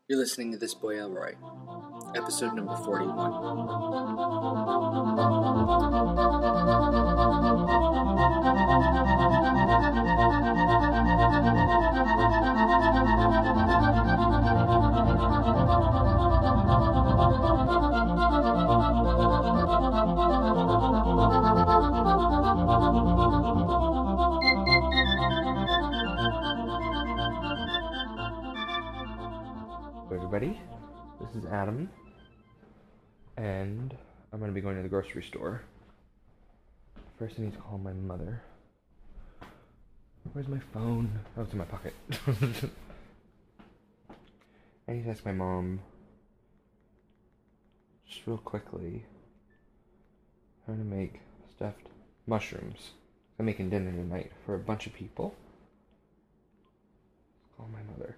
You're listening to This Boy Elroy, episode number 41. Everybody, this is Adam, and I'm going to be going to the grocery store. First I need to call my mother. Where's my phone? Oh, it's in my pocket. I need to ask my mom, just real quickly, how to make stuffed mushrooms. I'm making dinner tonight for a bunch of people. Call my mother.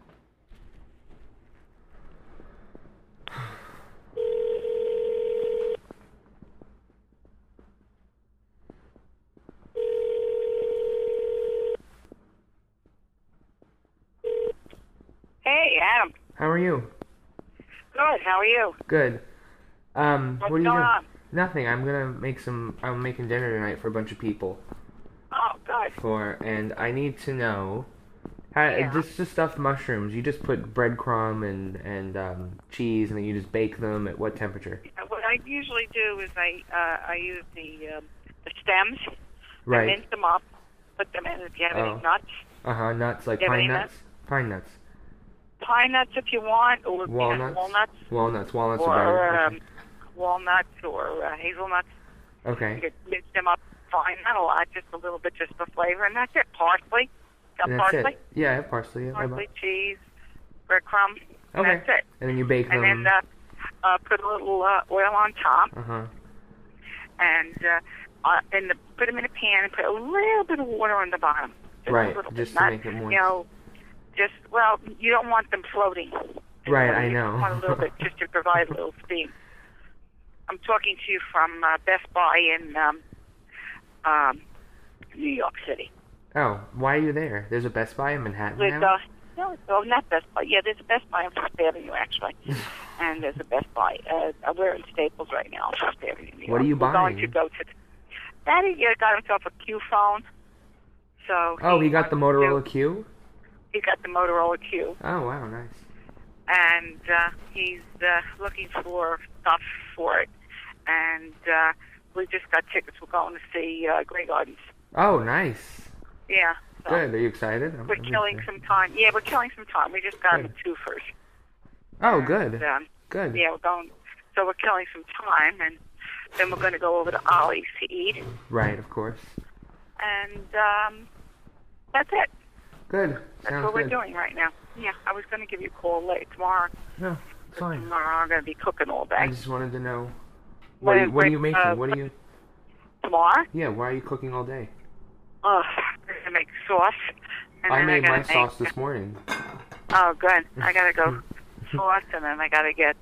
Hey, Adam. How are you? Good. How are you? Good. What are What's you going doing? on? Nothing. I'm making dinner tonight for a bunch of people. Oh, good. And I need to know how Yeah. just stuffed mushrooms. You just put breadcrumb and cheese, and then you just bake them at what temperature? What I usually do is I use the stems. I Right. mince them up, put them in. If you have Oh. any nuts, Nuts like Do you have pine any nuts. Pine nuts. pine nuts if you want, or Walnuts. walnuts, Walnuts or are better. walnuts or hazelnuts. You Okay. could mince them up fine, not a lot, just a little bit, just for flavor, and that's it. Parsley. Got And that's parsley? it. Yeah, I have parsley. Yeah, Parsley, cheese, breadcrumb. And Okay. that's it. And then you bake them. And then put a little oil on top, and put them in a pan and put a little bit of water on the bottom. Just Right, a little just bit. to Not, make it moist. You know, you don't want them floating. Right, I You know. want a little bit just to provide a little steam. I'm talking to you from Best Buy in New York City. Oh, why are you there? There's a Best Buy in Manhattan With now? no, not Best Buy. Yeah, there's a Best Buy on Fifth Avenue actually, and there's a Best Buy. We're in Staples right now on Fifth Avenue. New York. What are you We're going buying? to go to. Daddy got himself a Q phone. So Oh, he got the wants Motorola to- Q? He got the Motorola Q, Oh, wow, nice. and he's looking for stuff for it. And we just got tickets. We're going to see Grey Gardens. Oh, nice. Yeah. So Good. Are you excited? We're killing some time. Yeah, we're killing some time. We just got Good. the 2 first. Oh, good. And, Good. yeah, we're going. So we're killing some time, and then we're going to go over to Ollie's to eat, Right, of course. and that's it. Good. That's Sounds what good. we're doing right now. Yeah, I was going to give you a call late tomorrow. No, it's fine. Tomorrow I'm going to be cooking all I day. just wanted to know. What- What are you making? uh, What are you... Tomorrow? Yeah, why are you cooking all day? I'm going to make sauce. And I then made gotta my sauce make- this morning. Oh, good. I got to go sauce, and then I got to get,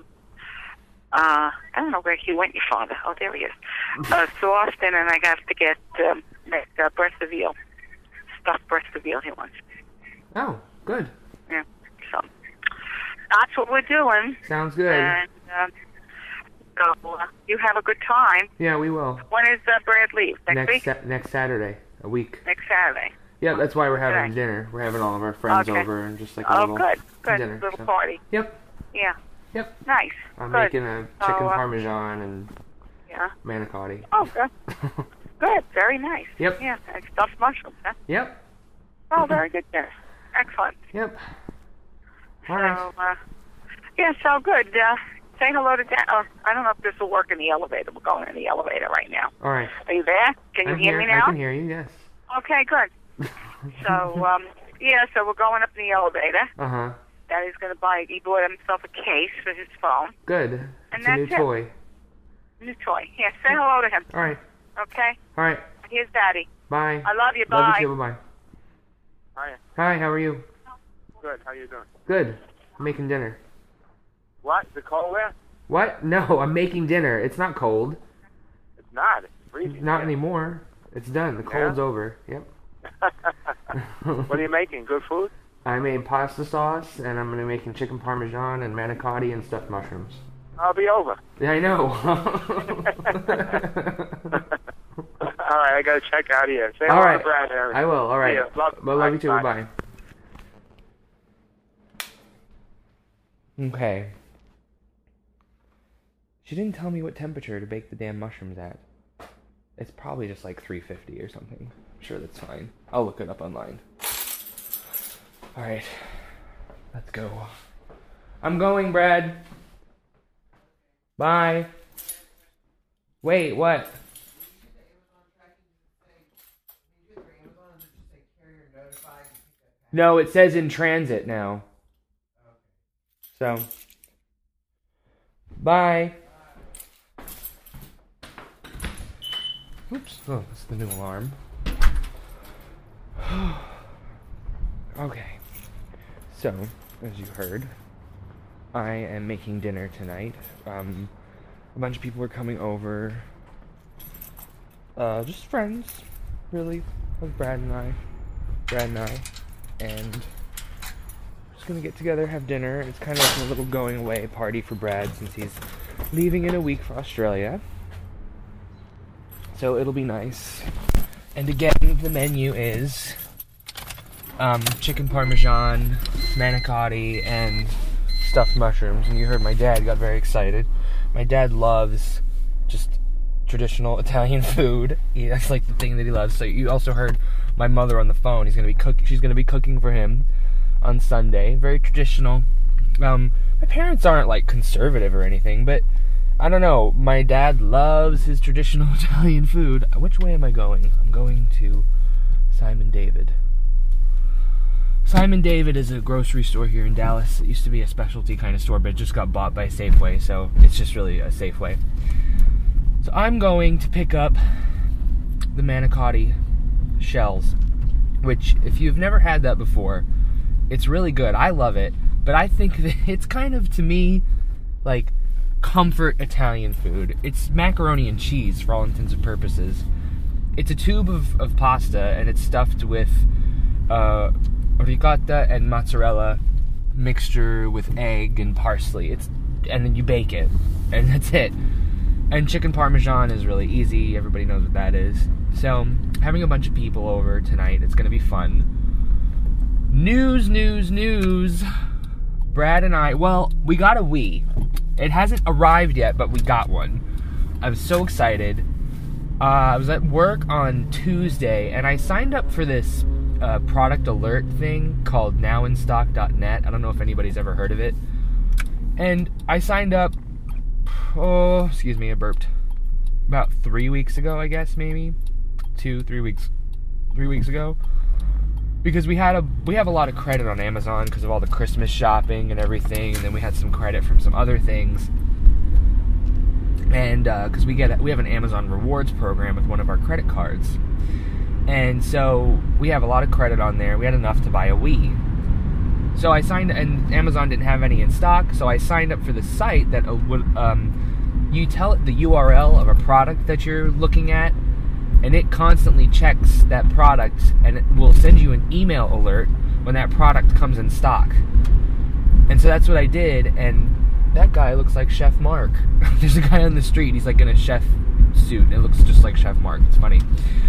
I don't know where he went, your father. Oh, there he is. Sauce, and then I have to get, make breast of veal. Stuffed breast of veal he wants. Oh, good. Yeah. So, that's what we're doing. Sounds good. And, so, you have a good time. Yeah, we will. When is Brad leave? Next week? Next Saturday, a week. Next Saturday. Yeah, that's why we're having Okay. dinner. We're having all of our friends Okay. over and just like a Oh, little good. Good. dinner. Little so. party. Yep, Yeah. yep. Nice. I'm Good. making a chicken So, parmesan and Yeah. manicotti. Oh, good. Good. Very nice. Yep. Yeah. And stuffed mushrooms, huh? Yep, Oh, very good dinner. Excellent. yep. All right. So, yeah, so good. Say hello to Dan. I don't know if this will work in the elevator. We're going in the elevator right now. All right. Are you there? Can you I'm hear here. me now? I can hear you. Yes. Okay, good. So, yeah, so we're going up in the elevator. Uh-huh. Daddy's going to he bought himself a case for his phone. Good. And It's a new that's it. toy. New toy. Yeah, say hello to him. All right. Okay? All right. Here's Daddy. Bye. I love you. Love Bye. you too. Bye-bye. Hi. Hi, how are you? Good. How you doing? Good. I'm making dinner. What? Is it cold there? What? No, I'm making dinner. It's not cold. It's not. It's freezing. Not here. anymore. It's done. The Yeah? cold's over. Yep. What are you making? Good food? I made pasta sauce, and I'm going to be making chicken parmesan and manicotti and stuffed mushrooms. I'll be over. Yeah, I know. All right, I gotta check out here. Say All hello right. to Brad, Aaron. I will. All right. Yeah, Love you too. bye. Bye. Okay. She didn't tell me what temperature to bake the damn mushrooms at. It's probably just like 350 or something. I'm sure that's fine. I'll look it up online. All right. Let's go. I'm going, Brad. Bye. Wait, what? No, it says in transit now. So, bye. Oops. Oh, that's the new alarm. Okay. So, as you heard, I am making dinner tonight. A bunch of people are coming over. Just friends, really, of Brad and I. And just gonna get together, have dinner. It's kind of like a little going away party for Brad since he's leaving in a week for Australia. So it'll be nice. And again, the menu is chicken parmesan, manicotti, and stuffed mushrooms. And you heard my dad got very excited. My dad loves just traditional Italian food. That's like the thing that he loves. So you also heard my mother on the phone. She's gonna be cooking for him on Sunday. Very traditional. My parents aren't like conservative or anything, but I don't know. My dad loves his traditional Italian food. Which way am I going? I'm going to Simon David. Simon David is a grocery store here in Dallas. It used to be a specialty kind of store, but it just got bought by Safeway, so it's just really a Safeway. So I'm going to pick up the manicotti shells, which, if you've never had that before, it's really good. I love it, but I think that it's kind of, to me, like comfort Italian food. It's macaroni and cheese for all intents and purposes. It's a tube of pasta, and it's stuffed with ricotta and mozzarella mixture with egg and parsley. And then you bake it, and that's it. And chicken parmesan is really easy. Everybody knows what that is. So, having a bunch of people over tonight. It's going to be fun. News. Brad and I, we got a Wii. It hasn't arrived yet, but we got one. I was so excited. I was at work on Tuesday, and I signed up for this product alert thing called nowinstock.net. I don't know if anybody's ever heard of it. And I signed up, I burped. About 3 weeks ago, I guess, maybe. 3 weeks ago. Because we have a lot of credit on Amazon because of all the Christmas shopping and everything, and then we had some credit from some other things. And because we have an Amazon rewards program with one of our credit cards. And so we have a lot of credit on there. We had enough to buy a Wii. So I signed, and Amazon didn't have any in stock, so I signed up for the site that would, you tell it the URL of a product that you're looking at, and it constantly checks that product, and it will send you an email alert when that product comes in stock. And so that's what I did, and that guy looks like Chef Mark. There's a guy on the street, he's like in a chef suit, and it looks just like Chef Mark. It's funny.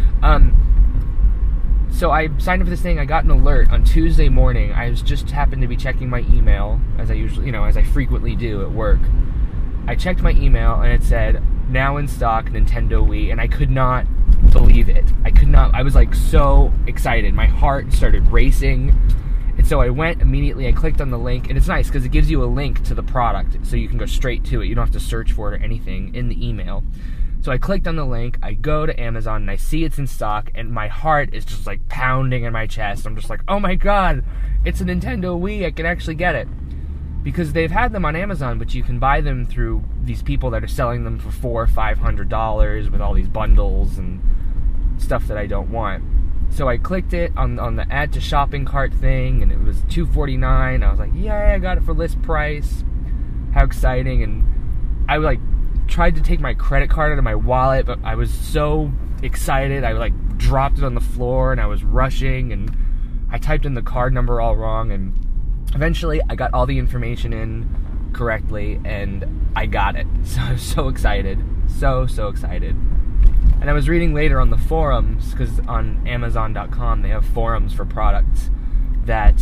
So I signed up for this thing. I got an alert on Tuesday morning. I just happened to be checking my email, as I usually, as I frequently do at work. I checked my email, and it said, now in stock, Nintendo Wii, and I could not believe it. I was like so excited. My heart started racing. And so I went immediately, I clicked on the link, and it's nice because it gives you a link to the product, so you can go straight to it. You don't have to search for it or anything in the email. So I clicked on the link, I go to Amazon, and I see it's in stock, and my heart is just like pounding in my chest. I'm just like, oh my god, it's a Nintendo Wii, I can actually get it. Because they've had them on Amazon, but you can buy them through these people that are selling them for $400 or $500 with all these bundles and stuff that I don't want. So I clicked it on the add to shopping cart thing, and it was $249. I was like, yeah, I got it for list price. How exciting. And I tried to take my credit card out of my wallet, but I was so excited. I dropped it on the floor, and I was rushing, and I typed in the card number all wrong, and eventually I got all the information in correctly, and I got it. So I was so excited. So excited. And I was reading later on the forums, because on Amazon.com they have forums for products, that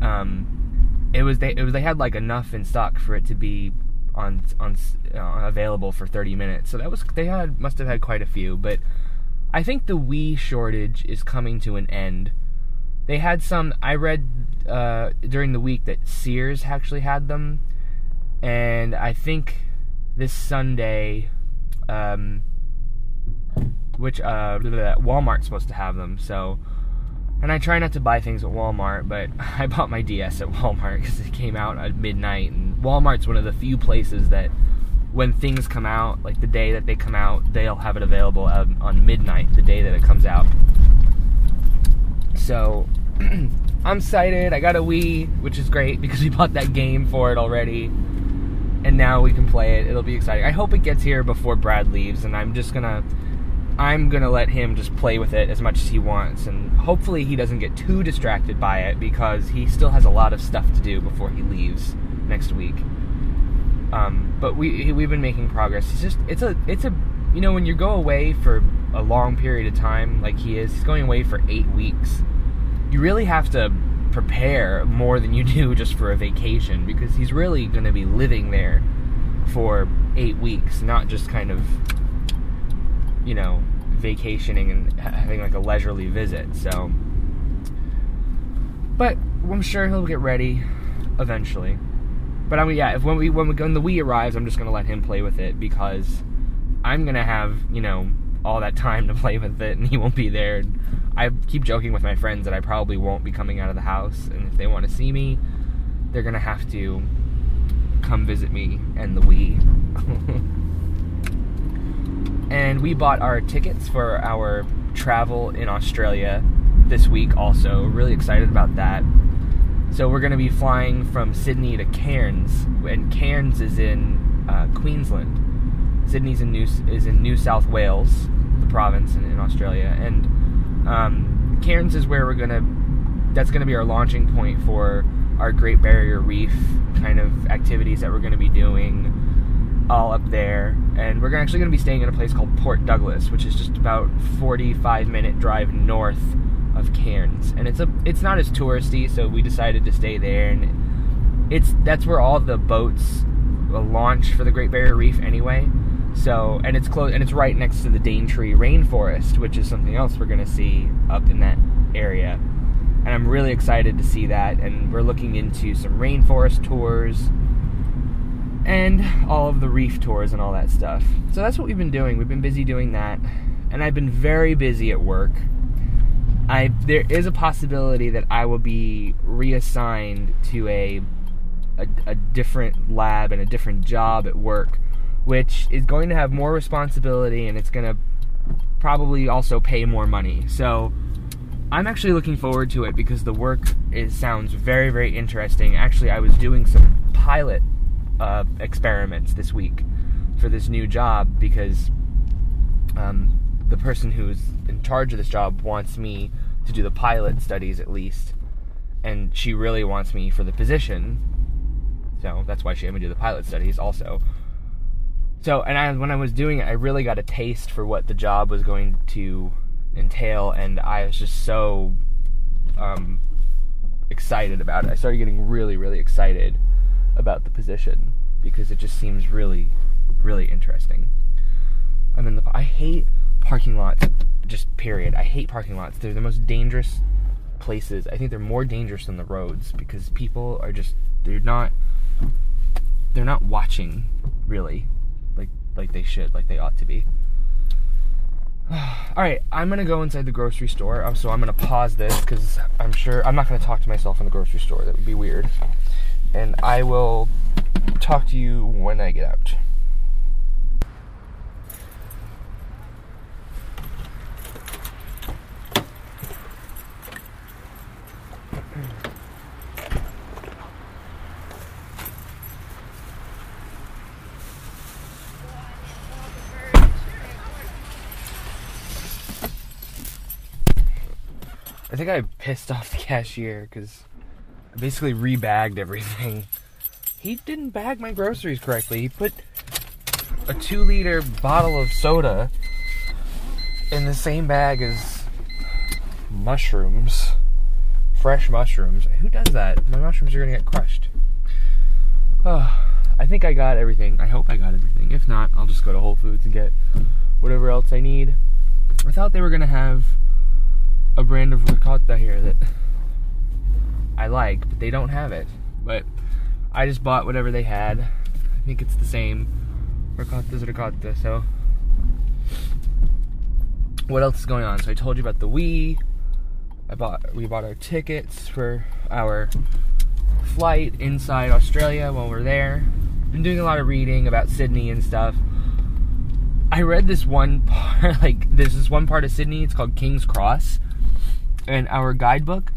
they had like enough in stock for it to be on available for 30 minutes. So must have had quite a few. But I think the Wii shortage is coming to an end. They had some. I read during the week that Sears actually had them, and I think this Sunday, Walmart's supposed to have them. So, and I try not to buy things at Walmart, but I bought my DS at Walmart because it came out at midnight, and Walmart's one of the few places that when things come out, like the day that they come out, they'll have it available on midnight, the day that it comes out. So, I'm excited. I got a Wii, which is great because we bought that game for it already, and now we can play it. It'll be exciting. I hope it gets here before Brad leaves, and I'm gonna let him just play with it as much as he wants, and hopefully he doesn't get too distracted by it because he still has a lot of stuff to do before he leaves next week. But we've been making progress. It's a when you go away for a long period of time like he's going away for 8 weeks. You really have to prepare more than you do just for a vacation, because he's really going to be living there for 8 weeks, not just kind of, vacationing and having like a leisurely visit. So, but I'm sure he'll get ready eventually. But when the Wii arrives, I'm just going to let him play with it, because I'm going to have, all that time to play with it, and he won't be there. I keep joking with my friends that I probably won't be coming out of the house, and if they want to see me, they're going to have to come visit me and the Wii. And we bought our tickets for our travel in Australia this week also. Really excited about that. So we're going to be flying from Sydney to Cairns, and Cairns is in Queensland. Sydney's is in New South Wales, the province in Australia, and Cairns is where that's going to be our launching point for our Great Barrier Reef kind of activities that we're going to be doing all up there. And we're actually going to be staying in a place called Port Douglas, which is just about 45-minute drive north of Cairns. And it's not as touristy, so we decided to stay there, and that's where all the boats launch for the Great Barrier Reef anyway. So, and it's close, and it's right next to the Daintree Rainforest, which is something else we're going to see up in that area. And I'm really excited to see that, and we're looking into some rainforest tours and all of the reef tours and all that stuff. So that's what we've been doing. We've been busy doing that, and I've been very busy at work. There is a possibility that I will be reassigned to a different lab and a different job at work, which is going to have more responsibility, and it's going to probably also pay more money. So I'm actually looking forward to it, because the work sounds very, very interesting. Actually, I was doing some pilot experiments this week for this new job, because the person who's in charge of this job wants me to do the pilot studies at least, and she really wants me for the position, so that's why she had me do the pilot studies also. So, and when I was doing it, I really got a taste for what the job was going to entail, and I was just so excited about it. I started getting really, really excited about the position, because it just seems really, really interesting. I hate parking lots, just period. I hate parking lots. They're the most dangerous places. I think they're more dangerous than the roads, because people are just, they're not watching, really, like they should, like they ought to be. Alright, I'm gonna go inside the grocery store, so I'm gonna pause this, because I'm not gonna talk to myself in the grocery store. That would be weird. And I will talk to you when I get out. I think I pissed off the cashier because I basically rebagged everything. He didn't bag my groceries correctly. He put a 2-liter bottle of soda in the same bag as mushrooms. Fresh mushrooms. Who does that? My mushrooms are gonna get crushed. I think I got everything. I hope I got everything. If not, I'll just go to Whole Foods and get whatever else I need. I thought they were gonna have a brand of ricotta here that I like, but they don't have it. But I just bought whatever they had. I think it's the same. Ricotta's ricotta, so. What else is going on? So I told you about the Wii. We bought our tickets for our flight inside Australia while we're there. Been doing a lot of reading about Sydney and stuff. I read this one part, there's this one part of Sydney, it's called King's Cross. And our guidebook,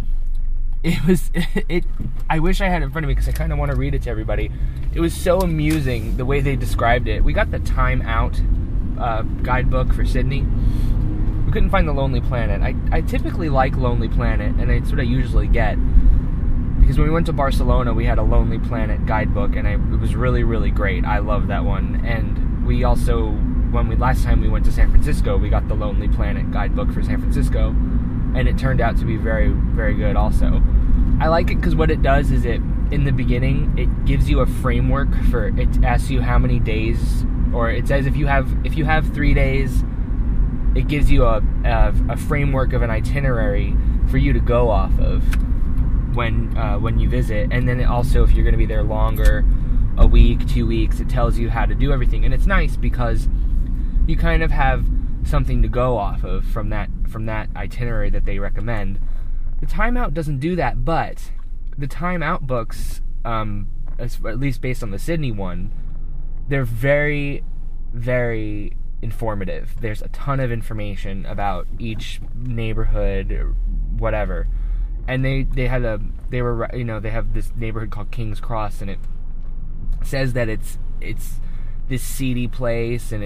I wish I had it in front of me because I kind of want to read it to everybody. It was so amusing the way they described it. We got the Time Out guidebook for Sydney. We couldn't find the Lonely Planet. I typically like Lonely Planet, and it's what I usually get. Because when we went to Barcelona, we had a Lonely Planet guidebook, and it was really, really great. I love that one. And we also, last time we went to San Francisco, we got the Lonely Planet guidebook for San Francisco, and it turned out to be very, very good also. I like it because what it does is in the beginning, it gives you a framework it asks you how many days, or it says if you have 3 days, it gives you a framework of an itinerary for you to go off of when you visit. And then it also, if you're going to be there longer, a week, 2 weeks, it tells you how to do everything. And it's nice because you kind of have something to go off of from that itinerary that they recommend. The Time Out doesn't do that, but the Time Out books, at least based on the Sydney one, they're very, very informative. There's a ton of information about each neighborhood or whatever. And they have this neighborhood called King's Cross, and it says that it's this seedy place, and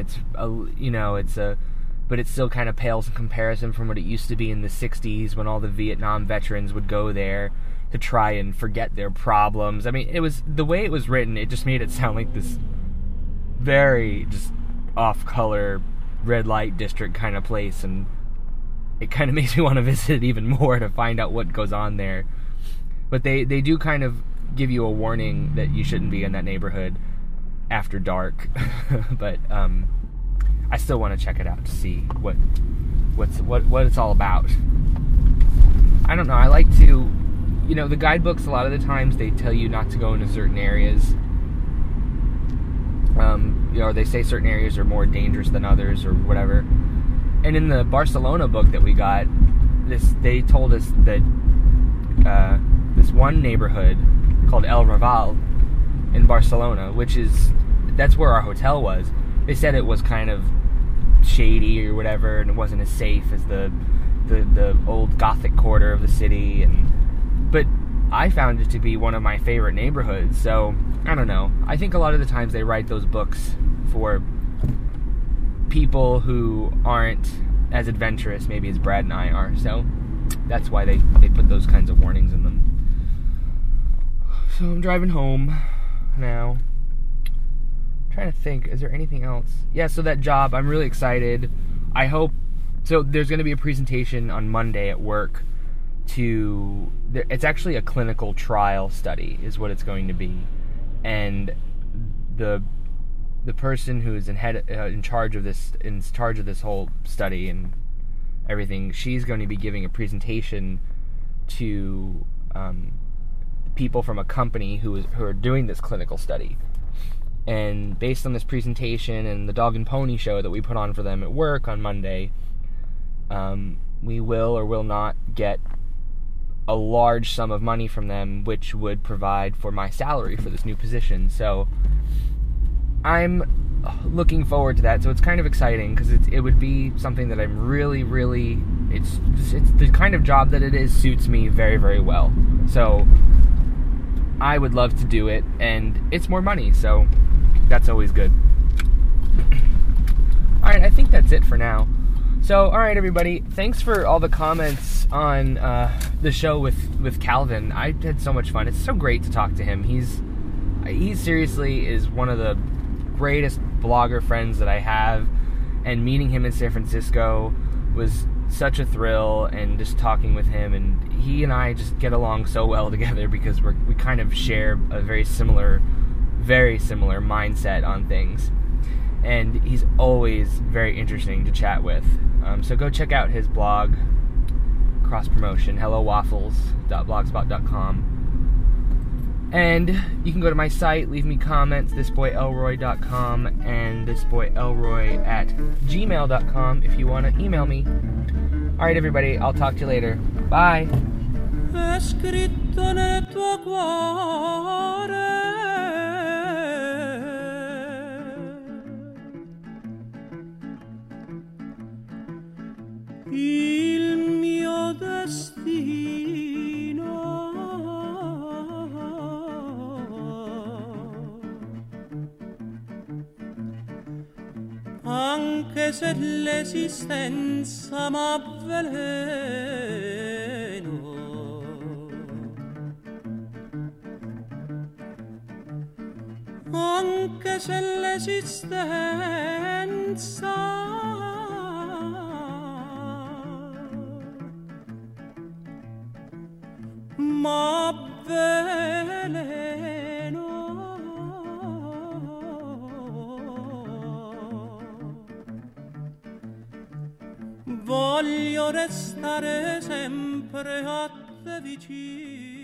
but it still kind of pales in comparison from what it used to be in the 60s when all the Vietnam veterans would go there to try and forget their problems. I mean, it was the way it was written, it just made it sound like this very just off-color red light district kind of place, and it kind of makes me want to visit it even more to find out what goes on there. But they do kind of give you a warning that you shouldn't be in that neighborhood after dark. But I still want to check it out to see what it's all about. I don't know. I like to, the guidebooks, a lot of the times they tell you not to go into certain areas. Or they say certain areas are more dangerous than others or whatever. And in the Barcelona book that we got, they told us that this one neighborhood called El Raval in Barcelona, that's where our hotel was. They said it was kind of shady or whatever, and it wasn't as safe as the old Gothic quarter of the city. But I found it to be one of my favorite neighborhoods. So I don't know. I think a lot of the times they write those books for people who aren't as adventurous maybe as Brad and I are, so that's why they put those kinds of warnings in them. So I'm driving home now. I'm trying to think, is there anything else? Yeah, so that job, I'm really excited. I hope, so there's going to be a presentation on Monday at work it's actually a clinical trial study is what it's going to be, and the person who is in charge of this whole study and everything, she's going to be giving a presentation to people from a company who are doing this clinical study. And based on this presentation and the dog and pony show that we put on for them at work on Monday, we will or will not get a large sum of money from them, which would provide for my salary for this new position. So I'm looking forward to that. So it's kind of exciting because it would be something that I'm really, really, it's the kind of job that it is suits me very, very well. So I would love to do it, and it's more money, so that's always good. Alright, I think that's it for now. So, all right, everybody. Thanks for all the comments on the show with Calvin. I had so much fun. It's so great to talk to him. He seriously is one of the greatest blogger friends that I have, and meeting him in San Francisco was such a thrill, and just talking with him, and he and I just get along so well together because we kind of share a very similar mindset on things, and he's always very interesting to chat with. So go check out his blog, cross promotion, hellowaffles.blogspot.com. And you can go to my site, leave me comments, thisboyelroy.com and thisboyelroy@gmail.com if you want to email me. Alright, everybody, I'll talk to you later. Bye! È scritto nel tuo cuore il mio destino, anche se l'esistenza m'avveleno, anche se l'esistenza m'avveleno, voglio restare sempre a te vicino.